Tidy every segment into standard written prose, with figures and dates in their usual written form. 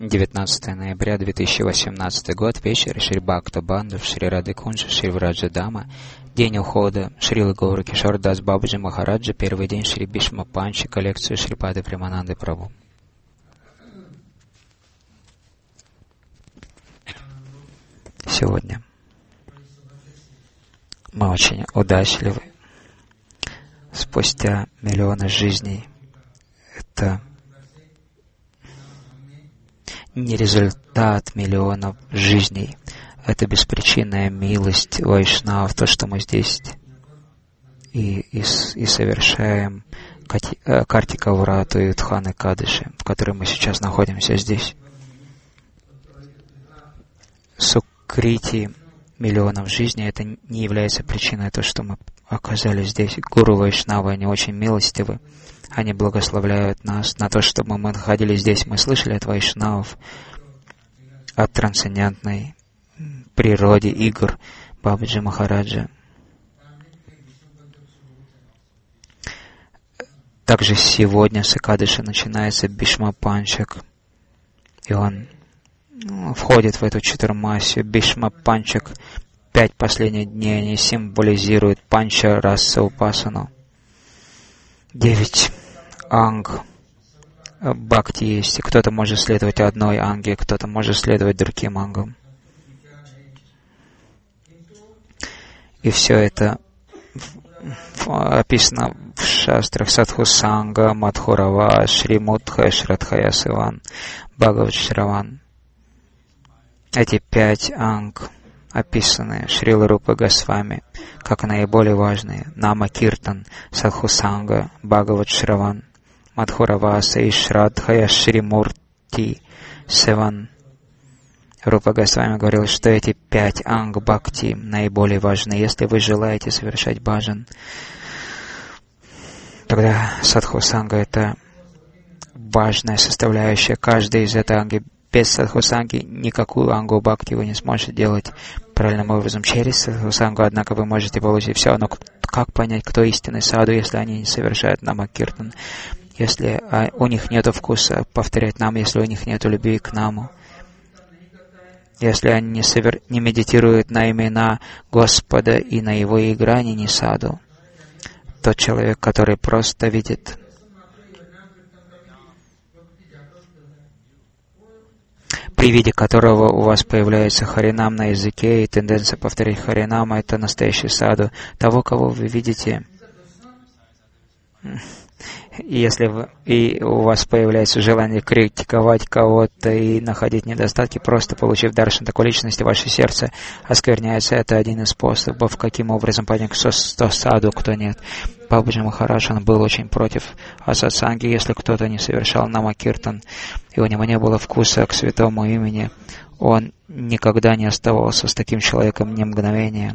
19 ноября 2018 год, вечер, Шри Бхакта Банду, Шри Рады Кунджа, Шри Враджа Дама, день ухода Шрилы Гауры Кишор Дас Бабаджи Махараджа, первый день Шри Бишма Панчи, коллекцию Шрипады Премананды Прабху. Сегодня мы очень удачливы. Спустя миллионы жизней это не результат миллионов жизней. Это беспричинная милость Вайшнав, то, что мы здесь и совершаем Картика Врату и Утханы Кадыши, в которой мы сейчас находимся здесь. Сукрити миллионов жизней это не является причиной того, что мы оказались здесь. Гуру Вайшнавы, они очень милостивы. Они благословляют нас на то, чтобы мы находились здесь. Мы слышали от вайшнавов, о трансцендентной природе игр Бабаджи Махараджа. Также сегодня с Экадыши начинается Бишма Панчак. И он входит в эту чатурмасию. Бишма Панчак, 5 последних дней, они символизируют Панча Раса Упасану. 9 анг бхакти есть. Кто-то может следовать одной анге, кто-то может следовать другим ангам. И все это описано в шастрах Садхусанга, Мадхурава, Шримудха, Шрадхая Сиван, Бхагават Шраван. Эти 5 анг описаны Шрила Рупа Госвами как наиболее важные. Нама Киртан, Садхусанга, Бхагават Шраван, Мадхураваса и Шрадхая Шримурти Севан. Рупа Госвами говорил, что эти 5 анг бхакти наиболее важны. Если вы желаете совершать баджан, тогда Садхусанга — это важная составляющая. Каждой из этой анги. Без садхусанги никакую ангу бхакти вы не сможете делать правильным образом. Через садхусангу, однако, вы можете получить все. Но как понять, кто истинный саду, если они не совершают намакиртан? Если у них нет вкуса повторять нам, если у них нет любви к наму, если они не медитируют на имена Господа и на Его игры, они не саду. Тот человек, который просто видит при виде которого у вас появляется харинам на языке и тенденция повторить харинама, это настоящий саду. Того, кого вы видите, если у вас появляется желание критиковать кого-то и находить недостатки, просто получив даршан такой личности, ваше сердце оскверняется. Это один из способов, каким образом понять, кто саду, кто нет. Бабаджи Махарадж, он был очень против асатсанги, если кто-то не совершал намакиртан, и у него не было вкуса к святому имени, он никогда не оставался с таким человеком ни мгновения.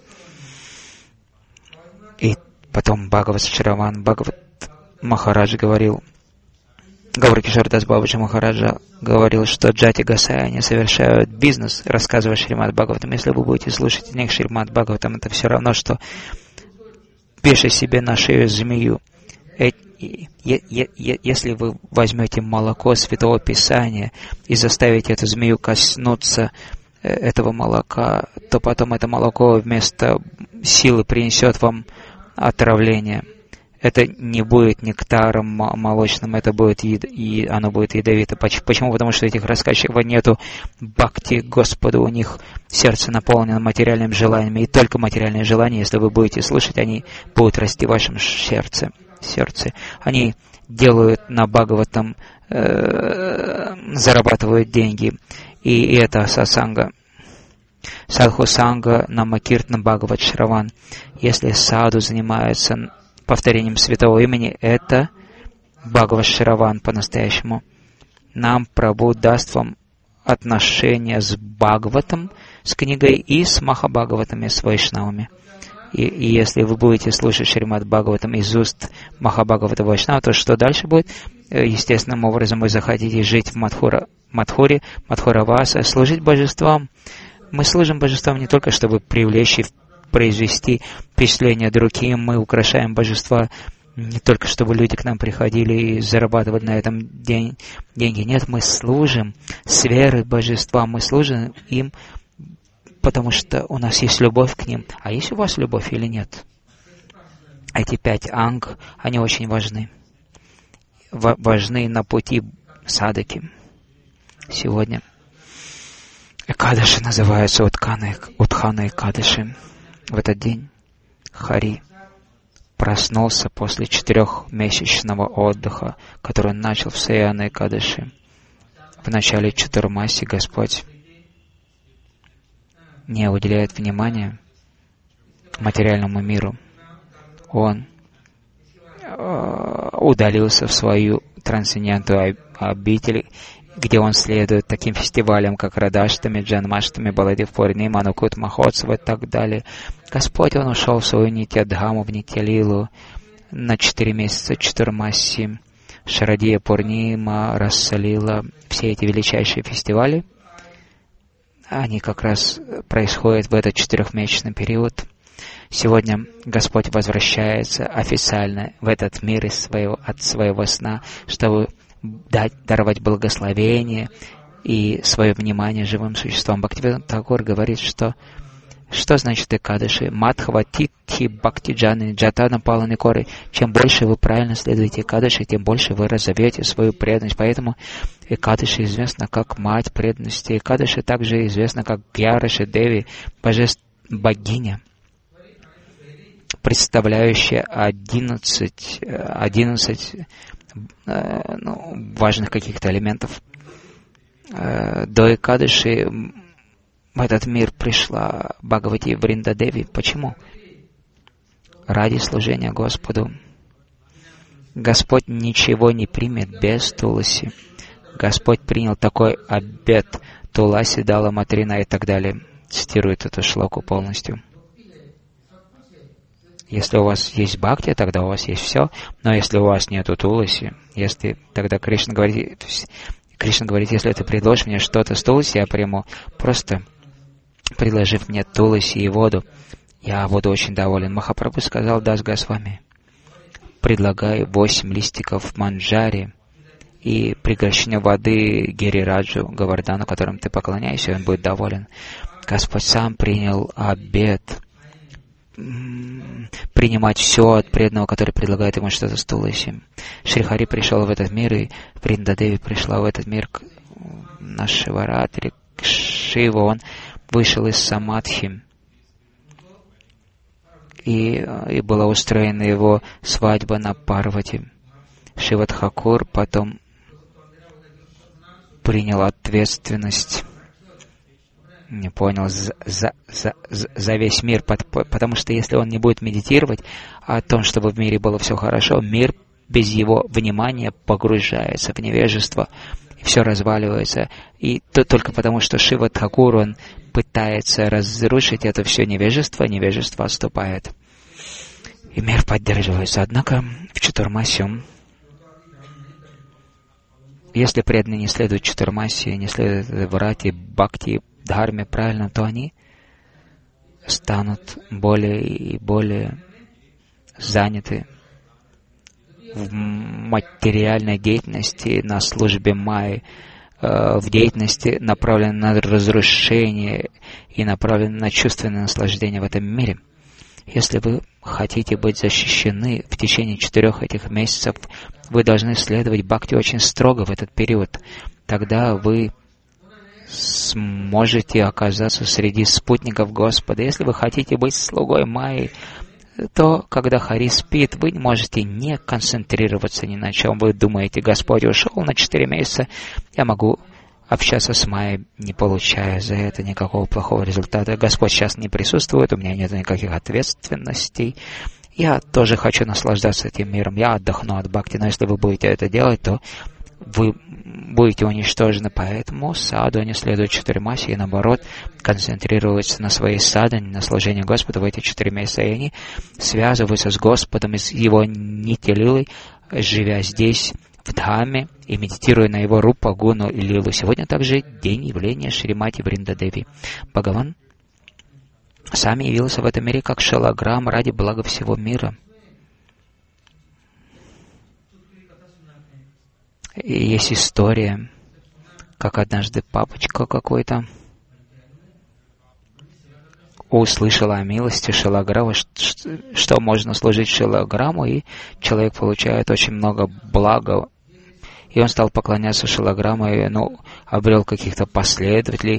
И потом Бхагават Шраван, Бхагават Махарадж говорил, Гауры Кишор Дас Бабаджи Махараджа говорил, что Джати Гасай, они совершают бизнес, рассказывая Шримад Бхагаватам. Если вы будете слушать от них Шримад Бхагаватам, это все равно, что пиши себе на шею змею. Если вы возьмете молоко Святого Писания и заставите эту змею коснуться этого молока, то потом это молоко вместо силы принесет вам отравление. Это не будет нектаром молочным, это будет оно будет ядовито. Почему? Потому что этих рассказчиков нету бхакти Господу, у них сердце наполнено материальными желаниями, и только материальные желания, если вы будете слушать, они будут расти в вашем сердце. Они делают на Бхагаватам, зарабатывают деньги, и это сасанга. Садхусанга, намакиртан, Бхагават Шраван. Если саду занимается повторением святого имени, это Бхагават Шраван по-настоящему. Нам Прабху даст вам отношения с Бхагаватом, с книгой, и с Махабхагаватами, с Вайшнавами. И если вы будете слушать Шримад Бхагаватам из уст Махабхагавата Вайшнава, то что дальше будет? Естественным образом вы захотите жить в Мадхуре, Мадхураваса, служить божествам. Мы служим божествам не только, чтобы привлечь и произвести впечатление другим, мы украшаем божества Не только чтобы люди к нам приходили и зарабатывали на этом деньги. Нет, мы служим с верой божества, мы служим им, потому что у нас есть любовь к ним. А есть у вас любовь или нет? Эти 5 анг, они очень важны. Важны на пути садаки. Сегодня Экадаши называются Утхана Экадаши. В этот день Хари проснулся после 4-месячного отдыха, который он начал в Саяна Экадаши. В начале Чатурмаси Господь не уделяет внимания материальному миру. Он удалился в свою трансцендентную обитель, где он следует таким фестивалям, как Радаштами, Джанмаштами, Баладив Пурним, Анукут Махотсва и так далее. Господь, он ушел в свою Нитья-Дхаму, в Нитья-Лилу на 4 месяца Чатурмаси, Шарадия Пурнима, Рассалила. Все эти величайшие фестивали, они как раз происходят в этот 4-месячный период. Сегодня Господь возвращается официально в этот мир от своего сна, чтобы даровать благословение и свое внимание живым существам. Бхактивинода Тхакур говорит, что значит Экадаши? Мадхава Титхи Бхактиджаны Джатана Паланы Коры. Чем больше вы правильно следуете Экадаши, тем больше вы разовьете свою преданность. Поэтому Экадаши известна как мать преданности. Экадаши также известна как Гьяраши Деви, богиня, представляющая 11 важных каких-то элементов. До Экадаши в этот мир пришла Бхагавати Вриндадеви. Почему? Ради служения Господу. Господь ничего не примет без Туласи. Господь принял такой обет. Туласи дала Матрина и так далее. Цитирует эту шлоку полностью. Если у вас есть бхакти, тогда у вас есть все. Но если у вас нету Туласи, тогда Кришна говорит, если ты предложишь мне что-то с Туласи, я приму. Просто предложив мне Туласи и воду, я буду очень доволен. Махапрабху сказал Дас Госвами: предлагай 8 листиков манджари и пригоршню воды Гирираджу, Говардану, которым ты поклоняешься, и он будет доволен. Господь сам принял обет принимать все от преданного, который предлагает ему что-то с Туласи. Шри Хари пришел в этот мир, и Вриндадеви пришла в этот мир на Шиваратри, к Шиву. Он вышел из Самадхи, и была устроена его свадьба на Парвати. Шива Тхакур потом принял ответственность, не понял, за весь мир, потому что если он не будет медитировать о том, чтобы в мире было все хорошо, мир без его внимания погружается в невежество, и все разваливается. И только потому, что Шива Тхакур, он пытается разрушить это все невежество отступает. И мир поддерживается. Однако в Чатурмасе, если преданные не следуют Чатурмасе, не следуют Врати, Бхакти, Дхарме правильно, то они станут более и более заняты в материальной деятельности, на службе Майи, в деятельности, направленной на разрушение и направленной на чувственное наслаждение в этом мире. Если вы хотите быть защищены в течение 4 этих месяцев, вы должны следовать бхакти очень строго в этот период. Тогда вы сможете оказаться среди спутников Господа. Если вы хотите быть слугой Майи, то, когда Хари спит, вы можете не концентрироваться ни на чем. Вы думаете: Господь ушел на 4 месяца, я могу общаться с Майей, не получая за это никакого плохого результата. Господь сейчас не присутствует, у меня нет никаких ответственностей. Я тоже хочу наслаждаться этим миром, я отдохну от бхакти. Но если вы будете это делать, то вы будете уничтожены. Поэтому саду не следует Чатурмаси, и наоборот, концентрируются на своей садхане, на служении Господа в эти 4 месяца. И они связываются с Господом и с Его Нитья-Лилой, живя здесь, в Дхаме, и медитируя на Его Рупа, Гуну и Лилу. Сегодня также день явления Шримати Вриндадеви. Бхагаван сам явился в этом мире как шалаграм ради блага всего мира. И есть история, как однажды папочка какой-то услышал о милости Шилаграма, что можно служить Шилаграму, и человек получает очень много блага. И он стал поклоняться Шилаграму, и обрел каких-то последователей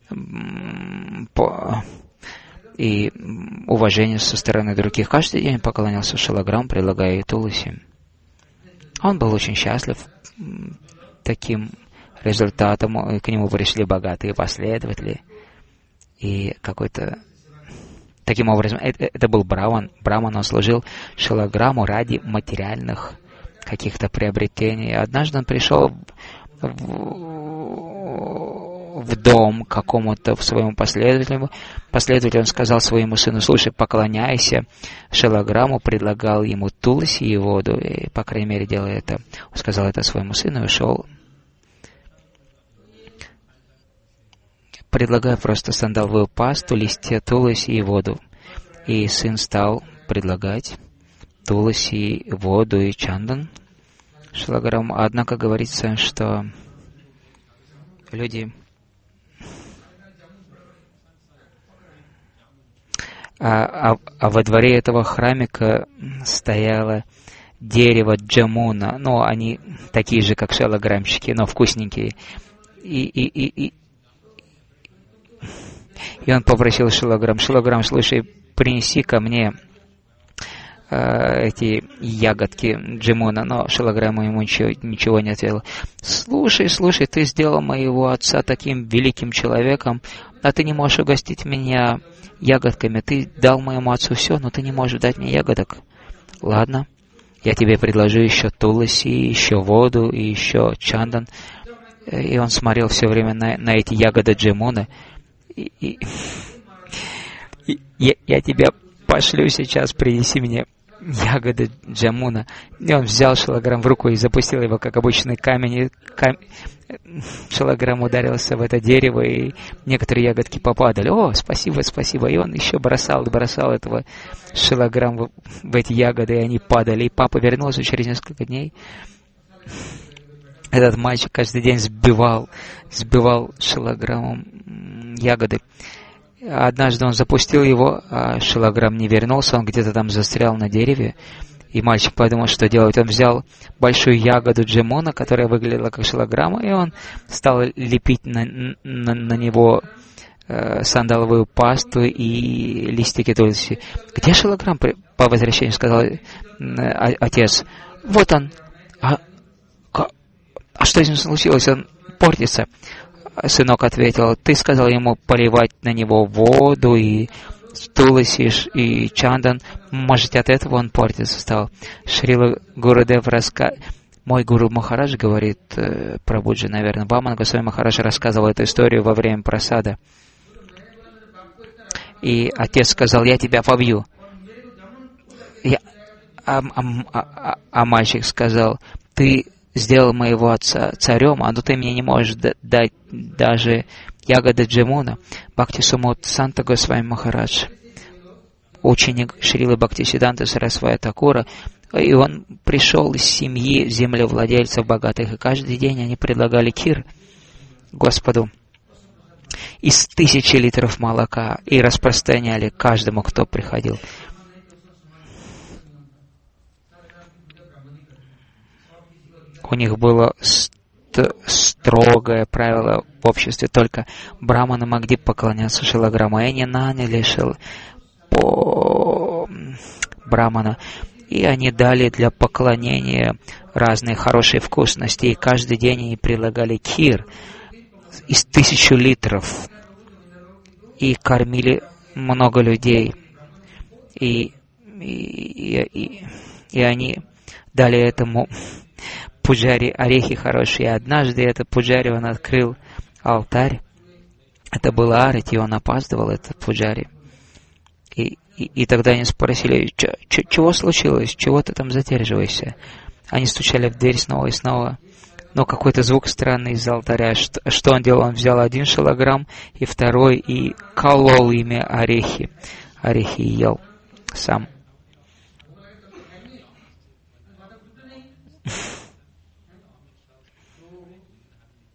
и уважение со стороны других. Каждый день поклонялся Шилаграму, предлагая ей Туласи. Он был очень счастлив таким результатом, и к нему пришли богатые последователи. И таким образом, это был Браман. Браман, он служил Шилаграму ради материальных каких-то приобретений. Однажды он пришел в дом какому-то своему последователю. Он сказал своему сыну: слушай, поклоняйся Шилаграму, предлагал ему Туласи и воду, и, по крайней мере, делая это. Он сказал это своему сыну и ушел. Предлагая просто сандаловую пасту, листья Туласи и воду. И сын стал предлагать Туласи, воду и чандан Шилаграму. Однако говорится, что люди... А во дворе этого храмика стояло дерево джамуна. Они такие же, как шилаграмщики, но вкусненькие. И он попросил Шилаграм: Шилаграм, слушай, принеси ко мне эти ягодки джимуна. Но Шилаграм ему ничего не ответил. Слушай, ты сделал моего отца таким великим человеком, а ты не можешь угостить меня ягодками. Ты дал моему отцу все, но ты не можешь дать мне ягодок. Ладно, я тебе предложу еще Туласи, еще воду и еще чандан. И он смотрел все время на эти ягоды джимуна. Я тебя пошлю сейчас, принеси мне ягоды джамуна. И он взял Шилаграм в руку и запустил его, как обычный камень. Шилаграм ударился в это дерево, и некоторые ягодки попадали. О, спасибо. И он еще бросал этого Шилаграм в эти ягоды, и они падали. И папа вернулся через несколько дней. Этот мальчик каждый день сбивал Шилаграмом ягоды. Однажды он запустил его, а Шилаграм не вернулся, он где-то там застрял на дереве. И мальчик подумал, что делать. Он взял большую ягоду джимуна, которая выглядела как Шилаграма, и он стал лепить на него сандаловую пасту и листики Туласи. Где Шилаграм? По возвращению сказал отец. Вот он. А что с ним случилось? Он портится. Сынок ответил: ты сказал ему поливать на него воду и Туласи и чандан. Может, от этого он портиться стал. Шрила Гурудев Мой гуру Махарадж говорит, Прабхуджи, наверное, Баман Госвами Махарадж рассказывал эту историю во время прасада. И отец сказал: я тебя побью. А мальчик сказал: ты сделал моего отца царем, но ты мне не можешь дать даже ягоды джимуна. Бхакти Сумут Санта Госвами Махарадж, ученик Шрилы Бхактисиданты Сарасвати Такура, и он пришел из семьи землевладельцев богатых, и каждый день они предлагали кир Господу из 1000 литров молока и распространяли каждому, кто приходил. У них было строгое правило в обществе: только браманы могли поклоняться Шилаграму, и они наняли брамана, и они дали для поклонения разные хорошие вкусности, и каждый день они предлагали кир из 1000 литров, и кормили много людей, и они дали этому пуджари орехи хорошие. И однажды этот пуджари, он открыл алтарь. Это был арати, и он опаздывал, этот пуджари. И тогда они спросили: чего случилось? Чего ты там задерживаешься? Они стучали в дверь снова и снова. Но какой-то звук странный из алтаря. Что он делал? Он взял один шилаграм и второй, и колол ими орехи. Орехи ел сам.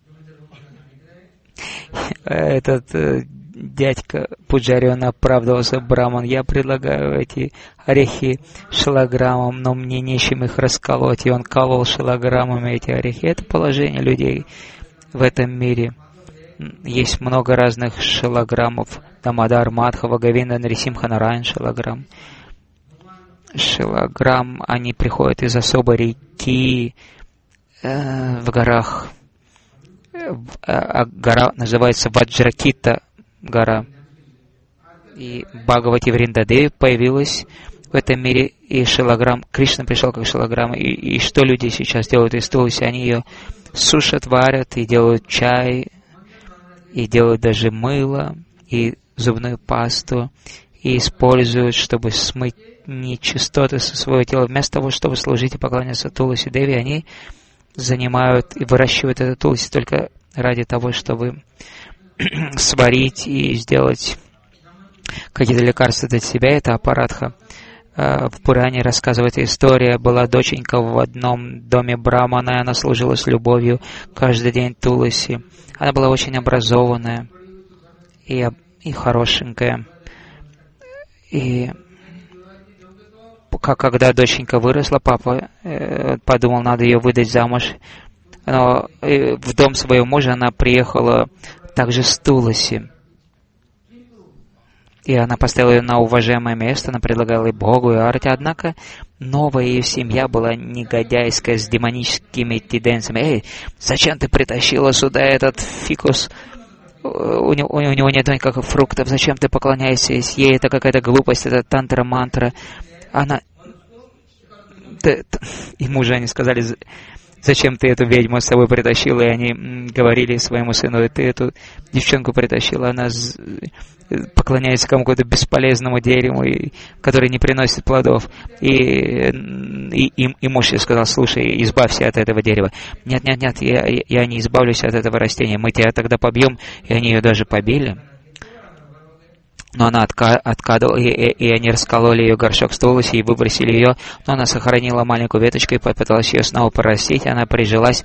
Этот дядька Пуджари, он оправдывался: Браман, я предлагаю эти орехи шилограммом, но мне нечем их расколоть. И он колол шилограммами эти орехи. Это положение людей в этом мире. Есть много разных шилограммов. Дамодар, Мадхава, Говинда, Нарисимха, Нараян шилограмм. Шилограмм, они приходят из особой реки в горах. Гора называется Ваджракита гора. И Бхагавати Вриндадеви появилась в этом мире, и шилограмм, Кришна пришел как шилограмм. И что люди сейчас делают из тулси? Они ее сушат, варят, и делают чай, и делают даже мыло, и зубную пасту, и используют, чтобы смыть нечистоты со своего тела. Вместо того, чтобы служить и поклоняться Туласи Деви, они занимают и выращивают эту тулси только ради того, чтобы сварить и сделать какие-то лекарства для себя. Это апаратха. В Пуране рассказывает история. Была доченька в одном доме Брамана, и она служила с любовью каждый день Туласи. Она была очень образованная и хорошенькая. И когда доченька выросла, папа подумал, надо ее выдать замуж. Но в дом своего мужа она приехала также с Туласи. И она поставила ее на уважаемое место, она предлагала и Богу, и Арти. Однако новая ее семья была негодяйская, с демоническими тенденциями. «Эй, зачем ты притащила сюда этот фикус? У него нет никаких фруктов, зачем ты поклоняешься ей? Это какая-то глупость, это тантра-мантра». Она... Ему же они сказали: зачем ты эту ведьму с собой притащила? И они говорили своему сыну: ты эту девчонку притащила, она поклоняется какому-то бесполезному дереву, которое не приносит плодов. И муж ей сказал: слушай, избавься от этого дерева. Нет, я не избавлюсь от этого растения, мы тебя тогда побьем. И они ее даже побили. Но она откадывала, и они раскололи ее горшок с Туласи и выбросили ее. Но она сохранила маленькую веточку и попыталась ее снова порастить. Она прижилась.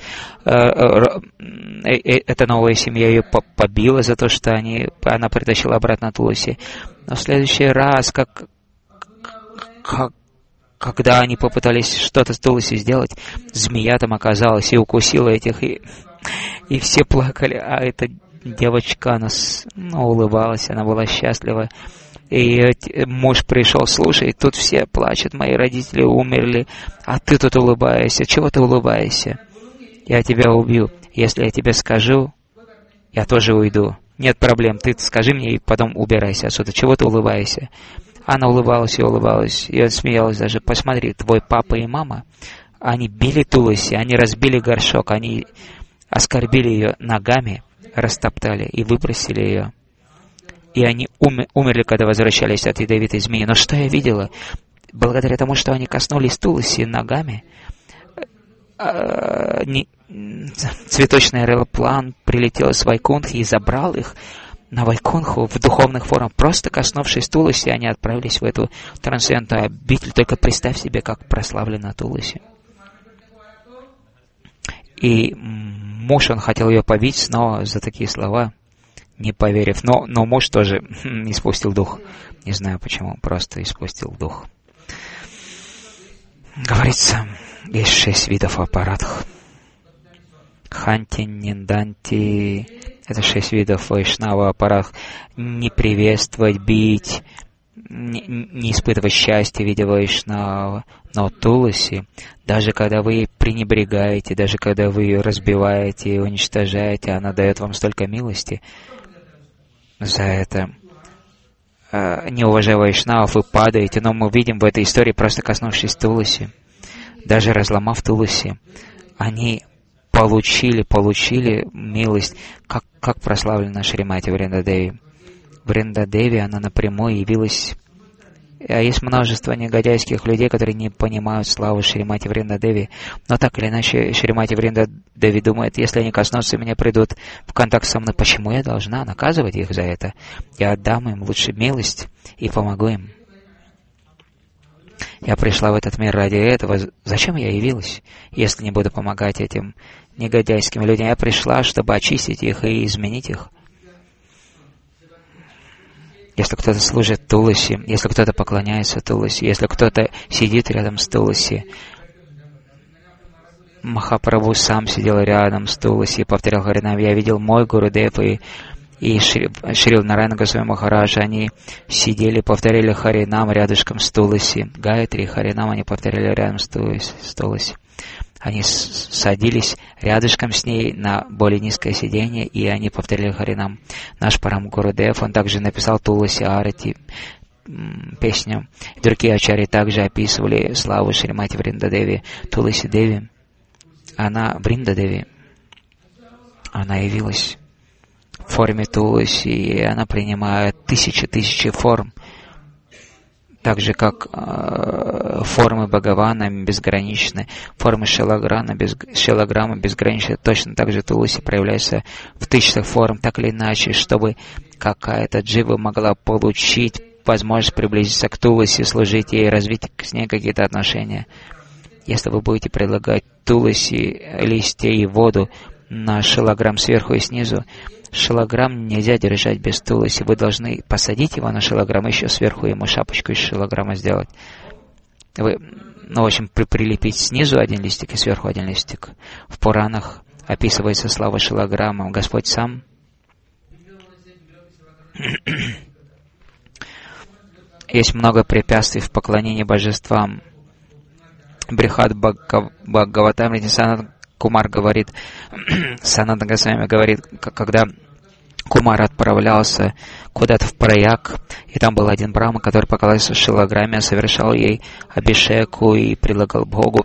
Эта новая семья ее побила за то, что она притащила обратно Туласи. Но в следующий раз, когда они попытались что-то с Туласи сделать, змея там оказалась и укусила этих, и все плакали, а эта девочка, она улыбалась, она была счастлива. И муж пришел: слушай, тут все плачут, мои родители умерли, а ты тут улыбаешься. Чего ты улыбаешься? Я тебя убью. Если я тебе скажу, я тоже уйду. Нет проблем, ты скажи мне и потом убирайся отсюда. Чего ты улыбаешься? Она улыбалась и улыбалась, и смеялась даже. Посмотри, твой папа и мама, они били Туласи, они разбили горшок, они оскорбили ее ногами, растоптали и выбросили ее. И они умерли, когда возвращались от ядовитой змеи. Но что я видела? Благодаря тому, что они коснулись Туласи ногами, цветочный аэроплан прилетел с Вайкунтхи и забрал их на Вайкунтху в духовных формах. Просто коснувшись Туласи, они отправились в эту трансцендентную обитель. Только представь себе, как прославлена Туласи. И муж, он хотел ее побить снова за такие слова, не поверив. Но муж тоже испустил дух. Не знаю почему, просто испустил дух. Говорится, есть 6 видов аппаратов. Ханти, Нинданти — это 6 видов вайшнава аппаратов. Не приветствовать, бить, не испытывать счастья, видя вайшнава. Но Туласи, даже когда вы пренебрегаете, даже когда вы ее разбиваете и уничтожаете, она дает вам столько милости. За это, не уважая вайшнавов, вы падаете. Но мы видим в этой истории, просто коснувшись Туласи, даже разломав Туласи, они получили милость, как прославлена Шримати Вриндадеви. Вриндадеви, она напрямую явилась. А есть множество негодяйских людей, которые не понимают славы Шримати Вриндадеви. Но так или иначе, Шримати Вриндадеви думает: если они коснутся меня, придут в контакт со мной, почему я должна наказывать их за это? Я отдам им лучше милость и помогу им. Я пришла в этот мир ради этого. Зачем я явилась, если не буду помогать этим негодяйским людям? Я пришла, чтобы очистить их и изменить их. Если кто-то служит Туласи, если кто-то поклоняется Туласи, если кто-то сидит рядом с Туласи, Махапрабху сам сидел рядом с Туласи и повторял Харинам. Я видел мой Гурудев и Шрила Нарайана Госвами Махараджа, они сидели, повторяли Харинам рядышком с Туласи. Гайатри и Харинам они повторяли рядом с Туласи. Они садились рядышком с ней на более низкое сиденье, и они повторяли Харинам. Наш Парам Гурудев, он также написал Туласи Арати, песню. Другие ачарьи также описывали славу Шримати Вриндадеви. Туласи Деви, она Вриндадеви, она явилась в форме Туласи, и она принимает тысячи форм, так же как формы Бхагавана безграничны, формы Шилаграма безграничны, точно так же Туласи проявляется в тысячах форм, так или иначе, чтобы какая-то джива могла получить возможность приблизиться к Туласи, служить ей, развить с ней какие-то отношения. Если вы будете предлагать Туласи, листья и воду на шилаграм сверху и снизу, шилаграм нельзя держать без Туласи. Вы должны посадить его на шилаграм, еще сверху ему шапочку из шилаграма сделать. Вы, в общем, прилепить снизу один листик и сверху один листик. В Пуранах описывается слава шилаграма. Господь сам есть много препятствий в поклонении божествам. Брихат Бхагаватамрити Санат Кумар говорит, Санатана Госвами говорит, когда Кумар отправлялся куда-то в Праяг, и там был один брахма, который поклонялся шилаграме, совершал ей абишеку и предлагал Богу.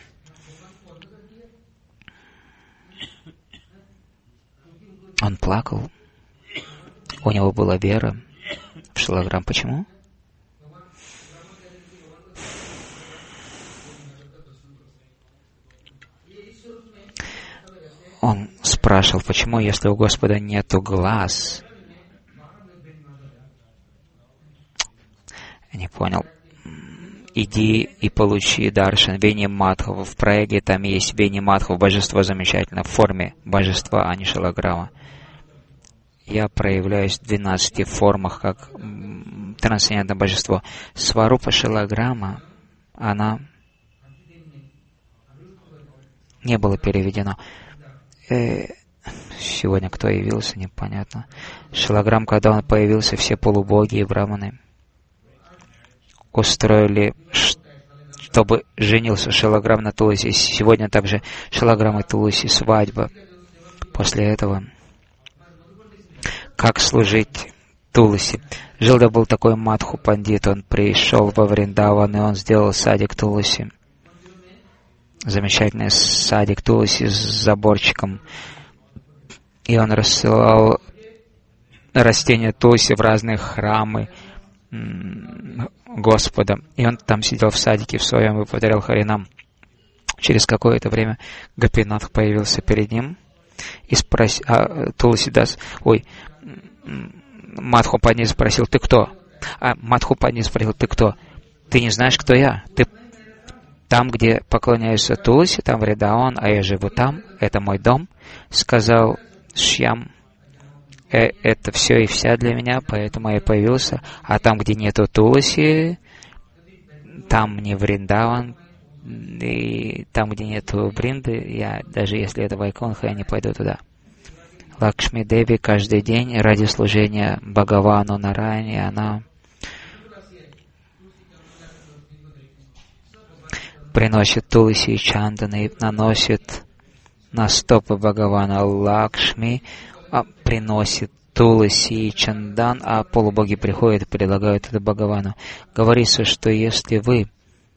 Он плакал. У него была вера в шилаграм. Почему? Он спрашивал, почему, если у Господа нету глаз? Я не понял. Иди и получи даршан Вени Мадхава. В Праяге там есть Вени Мадхава, божество замечательно, в форме божества, а не шилаграма. Я проявляюсь в 12 формах, как трансцендентное божество. Сварупа шилаграма, она не была переведена. Сегодня кто явился, непонятно. Шилаграм, когда он появился, все полубоги и браманы устроили, чтобы женился Шилаграм на Туласи. Сегодня также Шилаграм и Туласи свадьба. После этого как служить Туласи? Жил-да был такой Мадху Пандит, он пришел во Вриндаван, и он сделал садик Туласи. Замечательный садик Туласи с заборчиком. И он рассылал растения Туласи в разные храмы Господа. И он там сидел в садике в своем и повторял Харинам. Через какое-то время Гопинатх появился перед ним и спросил, Туласидас, Мадху Пандит спросил, ты кто? Мадху Пандит спросил, ты кто? Ты не знаешь, кто я? Ты там, где поклоняются Туласи, там Вриндаван, а я живу там, это мой дом, сказал Шьям. Это все и вся для меня, поэтому я появился. А там, где нету Туласи, там не Вриндаван, и там, где нету Вринды, я, даже если это Вайкунха, я не пойду туда. Лакшми Деви каждый день ради служения Бхагавану Нарайане, она приносит Туласи и Чанданы и наносит на стопы Бхагавана. Лакшми приносит Туласи и Чандан, а полубоги приходят и предлагают это Бхагавану. Говорится, что если вы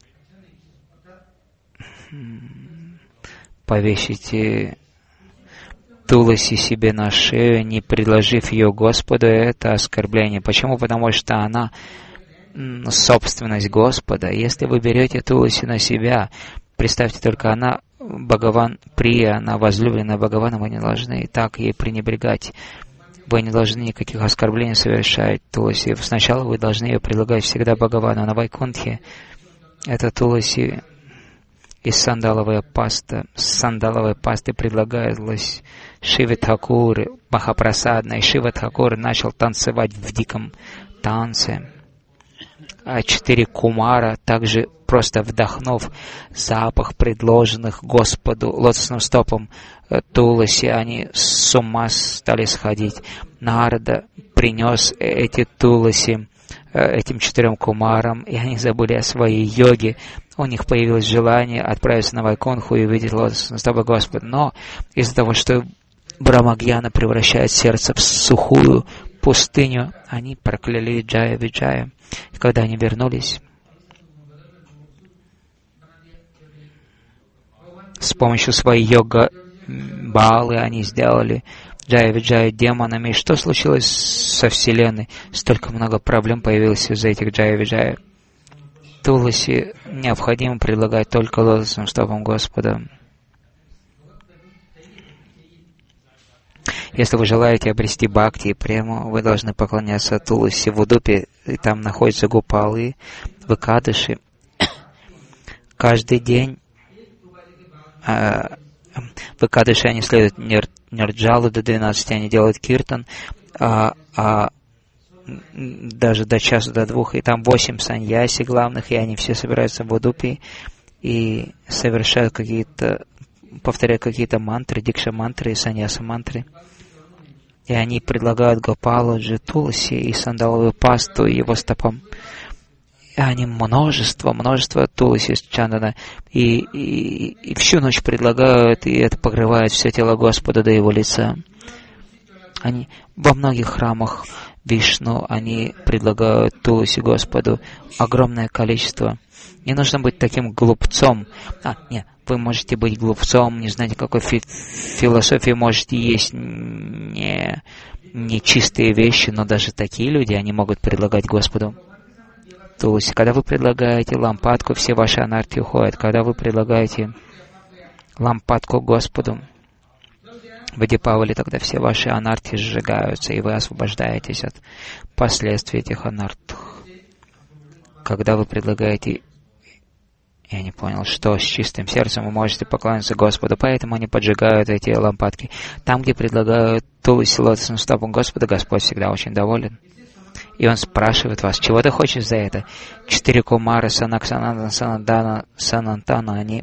повесите Туласи себе на шею, не предложив ее Господу, это оскорбление. Почему? Потому что она собственность Господа. Если вы берете Туласи на себя, представьте только, она Бхагаван Прия, она возлюбленная Бхагавана, вы не должны так ей пренебрегать. Вы не должны никаких оскорблений совершать Туласи. Сначала вы должны ее предлагать всегда Бхагавану на Вайкунтхе. Это туласи и сандаловая паста. С сандаловой пастой предлагалось Шива Тхакур, Махапрасадна, и Шива Тхакур начал танцевать в диком танце. А 4 кумара, также просто вдохнув запах предложенных Господу лотосным стопом туласи, они с ума стали сходить. Нарада принес эти туласи этим 4 кумарам, и они забыли о своей йоге. У них появилось желание отправиться на Вайкунху и увидеть лотосные стопы Господа. Но из-за того, что Брамагьяна превращает сердце в сухую пустыню, они прокляли Джая Виджая. И когда они вернулись, с помощью своей йога-балы они сделали Джая Виджая демонами. И что случилось со Вселенной? Столько много проблем появилось из-за этих Джая Виджая. Туласи необходимо предлагать только лотосным стопам Господа. Если вы желаете обрести бхакти и прему, вы должны поклоняться Туласи в Удупе, и там находятся гопалы, в Экадаши. Каждый день в Экадаши они следуют Нирджалу до 12, они делают киртан, даже до часу, до 2, и там 8 саньяси главных, и они все собираются в Удупе и совершают повторяют какие-то мантры, дикша-мантры и саньяса-мантры. И они предлагают Гопалу, Туласи и сандаловую пасту его стопам. И они множество Туласи с Чандана. И всю ночь предлагают, и это покрывает все тело Господа до его лица. Они во многих храмах Вишну, они предлагают Туласи Господу огромное количество. Не нужно быть таким глупцом. Вы можете быть глупцом, не знаете, какой философии, можете есть нечистые вещи, но даже такие люди, они могут предлагать Господу Туласи. Когда вы предлагаете лампадку, все ваши анарти уходят. Когда вы предлагаете лампадку Господу в Дипавали, тогда все ваши анарти сжигаются, и вы освобождаетесь от последствий этих анартх. Когда вы предлагаете... Я не понял, что с чистым сердцем вы можете поклоняться Господу, поэтому они поджигают эти лампадки. Там, где предлагают Туласи лотосным стопам Господа, Господь всегда очень доволен. И Он спрашивает вас, чего ты хочешь за это? 4 кумары, Санаксананда, Санандана, Санантана, они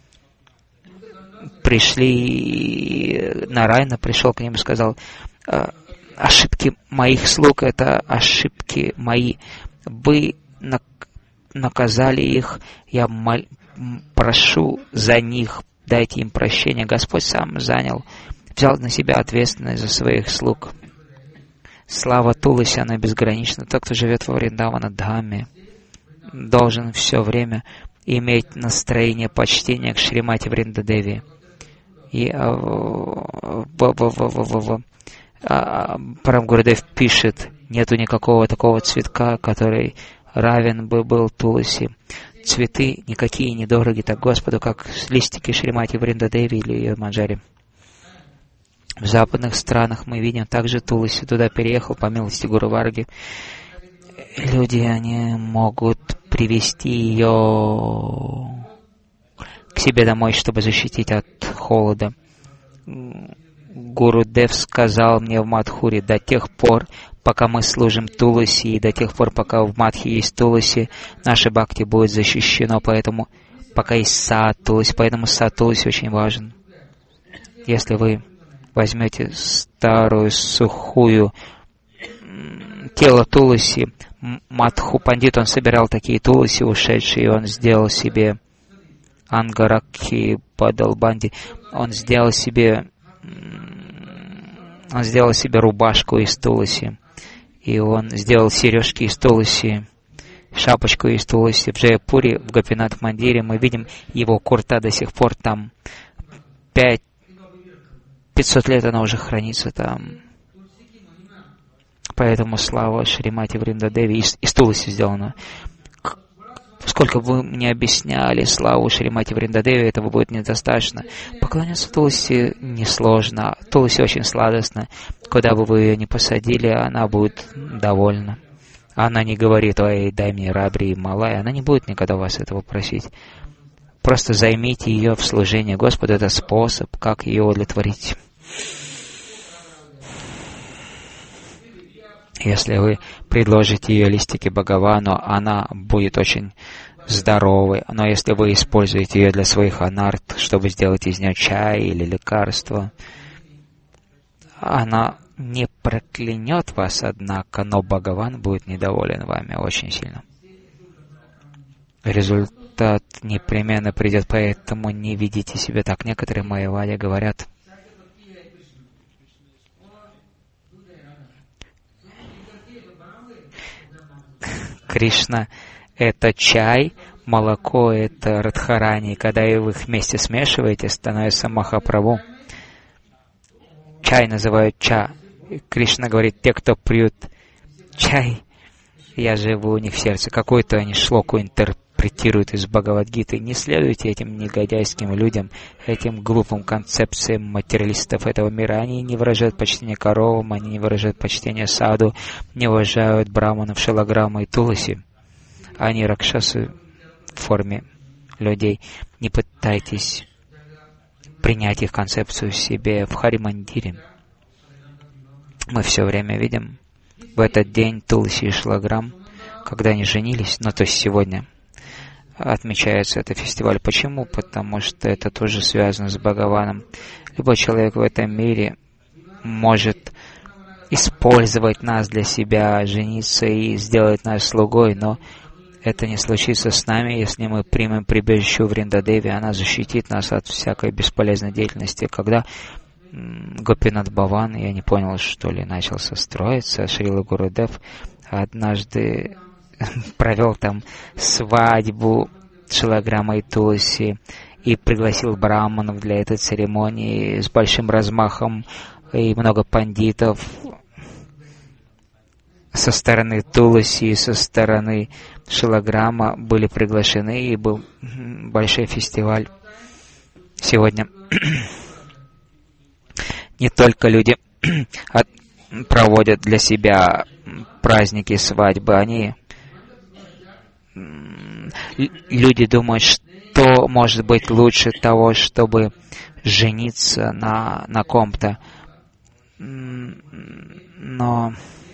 пришли, Нарайна пришел к ним и сказал, ошибки моих слуг — это ошибки мои. Вы наказали их, я прошу за них, дайте им прощение. Господь сам взял на себя ответственность за своих слуг. Слава Туласи, она безгранична. Тот, кто живет во Вриндавана Дхаме, должен все время иметь настроение почтения к Шримати Вриндадеви. И Парам Гурудев пишет, нету никакого такого цветка, который равен бы был Туласи. Цветы никакие недороги так Господу, как листики Шримати Вриндадеви или Манджари. В западных странах мы видим также Туласи. Туда переехал по милости Гуру Варги. Люди, они могут привести ее к себе домой, чтобы защитить от холода. Гурудев сказал мне в Мадхуре, до тех пор, пока мы служим Туласи, и до тех пор, пока в Мадхе есть Туласи, наше бхакти будет защищено, поэтому пока есть сад Туласи, поэтому сад Туласи очень важен. Если вы возьмете старую, сухую тело Туласи, Мадху Пандит, он собирал такие Туласи ушедшие, и он сделал себе Ангаракхи Бадалбанди, он сделал себе рубашку из Туласи, и он сделал сережки из Туласи, шапочку из Туласи. В Джайапуре, в Гопинат Мандире мы видим его курта до сих пор там. 500 лет она уже хранится там. Поэтому слава Шримати Вриндадеви из Туласи сделана. Сколько бы вы мне объясняли славу Шримати Вриндадеви, этого будет недостаточно. Поклоняться Туласи несложно. Туласи очень сладостна. Куда бы вы ее ни посадили, она будет довольна. Она не говорит: ой, дай мне Рабри и Малай. Она не будет никогда вас этого просить. Просто займите ее в служении Господу. Это способ, как ее удовлетворить. Если вы предложите ее листики Бхагавану, она будет очень здоровой. Но если вы используете ее для своих анарт, чтобы сделать из нее чай или лекарство, она не проклянет вас, однако, но Бхагаван будет недоволен вами очень сильно. Результат непременно придет, поэтому не ведите себя так. Некоторые майявади говорят: Кришна — это чай, молоко — это Радхарани. Когда вы их вместе смешиваете, становится Махапрабху. Чай называют ча. Кришна говорит: те, кто пьют чай, я живу у них в сердце. Какую-то они шлоку интерпретируют из Бхагавад-гиты. Не следуйте этим негодяйским людям, этим глупым концепциям материалистов этого мира. Они не выражают почтение коровам, они не выражают почтение саду, не уважают браманов, шалаграма и туласи. Они ракшасы в форме людей. Не пытайтесь принять их концепцию себе в Хари-мандире. Мы все время видим в этот день Тулси и Шалаграм, когда они женились, то есть сегодня, отмечается этот фестиваль. Почему? Потому что это тоже связано с Бхагаваном. Любой человек в этом мире может использовать нас для себя, жениться и сделать нас слугой, но это не случится с нами, если мы примем прибежище в Вриндадеви. Она защитит нас от всякой бесполезной деятельности. Когда Гопинат Бхаван, я не понял, что ли, начался строиться, Шрила Гурудев однажды провел там свадьбу Шалаграма и Тулси и пригласил браманов для этой церемонии с большим размахом, и много пандитов со стороны Тулси и со стороны Шалаграма были приглашены, и был большой фестиваль. Сегодня не только люди проводят для себя праздники, свадьбы, люди думают, что может быть лучше того, чтобы жениться на ком-то. Но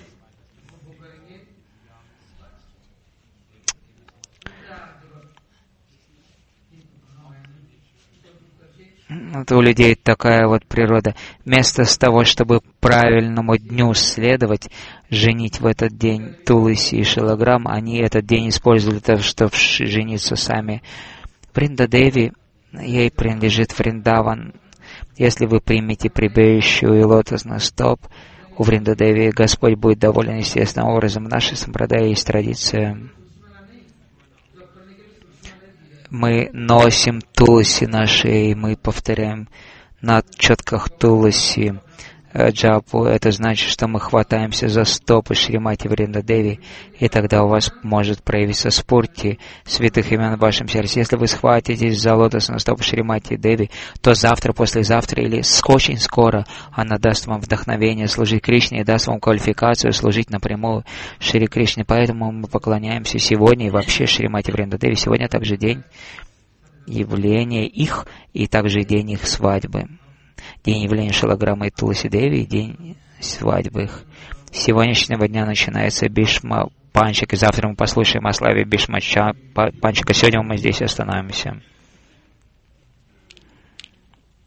у людей такая вот природа. Вместо того, чтобы правильному дню следовать, женить в этот день Тулси и Шалаграм, они этот день использовали для того, чтобы жениться сами. Вриндадеви, ей принадлежит Вриндаван. Если вы примете прибежище и лотосный стоп у Вриндадеви, Господь будет доволен естественным образом. В нашей сампрадае есть традиция. Мы носим Тулси на шее, мы повторяем на четках Тулси джапу. Это значит, что мы хватаемся за стопы Шримати Вриндадеви, и тогда у вас может проявиться спурти святых имен в вашем сердце. Если вы схватитесь за лотосную стопу Шримати Деви, то завтра, послезавтра или очень скоро она даст вам вдохновение служить Кришне и даст вам квалификацию служить напрямую Шри Кришне. Поэтому мы поклоняемся сегодня и вообще Шримати Вриндадеви. Сегодня также день явления их и также день их свадьбы. День явления Шалаграма и Тулси Деви и день свадьбы их. С сегодняшнего дня начинается Бишма Панчак, и завтра мы послушаем о славе Бишма Панчака. Сегодня мы здесь остановимся.